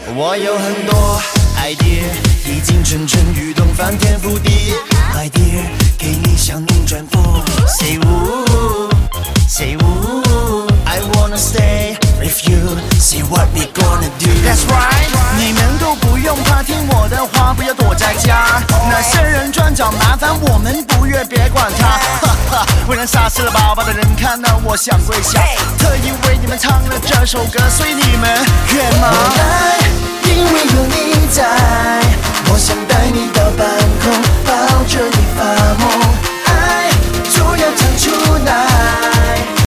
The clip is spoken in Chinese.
我有很多 idea， 已经蠢蠢欲动，翻天覆地。My dear， 给你向你转播。Say woo, say woo, I wanna stay with you. See what we gonna do. That's right， 你们都不用怕，听我的话，不要躲在家。那些人专找麻烦，我们不悦别管他。哈哈，为人傻死了宝宝的人看到我想跪下，特意为你们唱了这首歌，所以你们愿吗？